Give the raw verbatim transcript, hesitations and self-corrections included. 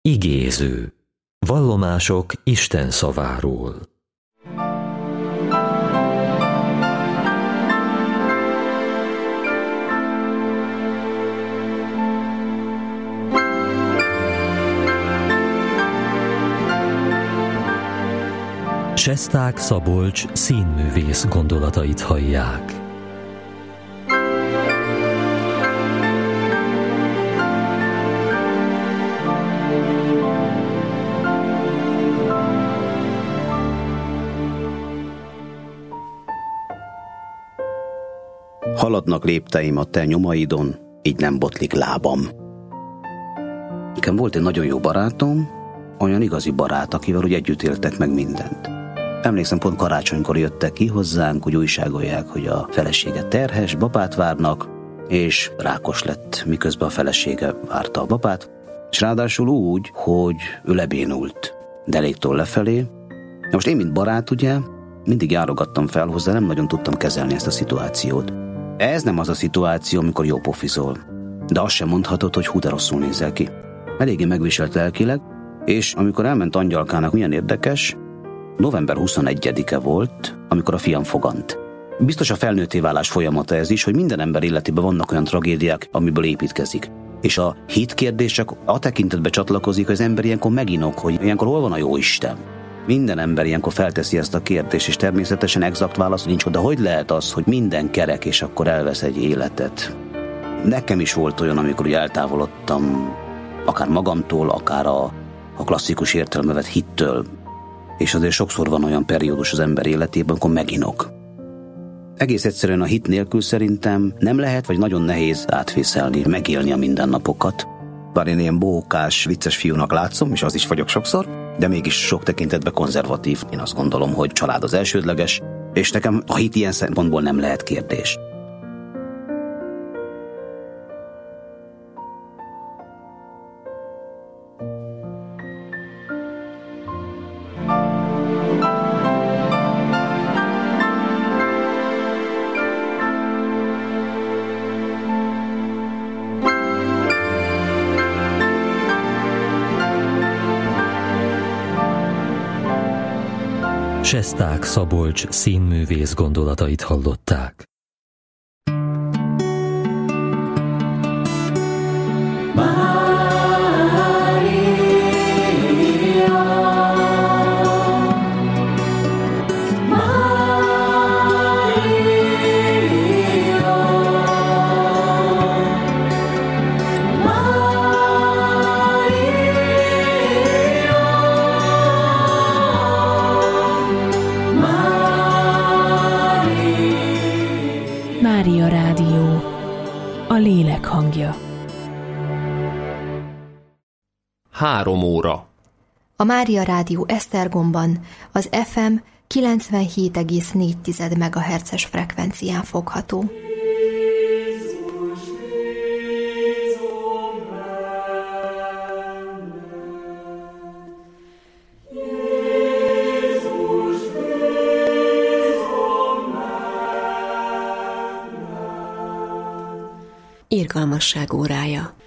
Igéző. Vallomások Isten szaváról. Sesták Szabolcs színművész gondolatait hallják. Haladnak lépteim a te nyomaidon, így nem botlik lábam. Nekem volt egy nagyon jó barátom, olyan igazi barát, akivel úgy együtt éltek meg mindent. Emlékszem, pont karácsonykor jöttek ki hozzánk, hogy újságolják, hogy a felesége terhes, babát várnak, és rákos lett, miközben a felesége várta a babát, és ráadásul úgy, hogy ő lebénult deréktől lefelé. Most én, mint barát, ugye, mindig járogattam fel hozzá, nem nagyon tudtam kezelni ezt a szituációt. Ez nem az a szituáció, amikor jó pofizol. De azt sem mondhatod, hogy hú, de rosszul nézel ki. Eléggé megviselt lelkileg, és amikor elment angyalkának, milyen érdekes, november huszonegyedike volt, amikor a fiam fogant. Biztos a felnőtté válás folyamata ez is, hogy minden ember életében vannak olyan tragédiák, amiből építkezik. És a hit kérdés csak a tekintetbe csatlakozik, hogy az ember ilyenkor meginok, hogy ilyenkor hol van a jó Isten. Minden ember ilyenkor felteszi ezt a kérdést, és természetesen exakt válasz nincs, de hogy lehet az, hogy minden kerek, és akkor elvesz egy életet. Nekem is volt olyan, amikor úgy eltávolodtam, akár magamtól, akár a, a klasszikus értelembe vett hittől, és azért sokszor van olyan periódus az ember életében, amikor meginok. Egész egyszerűen a hit nélkül szerintem nem lehet, vagy nagyon nehéz átfészelni, megélni a mindennapokat. Bár én ilyen bókás, vicces fiúnak látszom, és az is vagyok sokszor, de mégis sok tekintetben konzervatív. Én azt gondolom, hogy család az elsődleges, és nekem a hit ilyen szempontból nem lehet kérdés. Sesták Szabolcs színművész gondolatait hallották. Mária Rádió, a lélek hangja. Három óra. A Mária Rádió Esztergomban az ef em kilencvenhét egész négy megahertzes frekvencián fogható. Irgalmasság órája.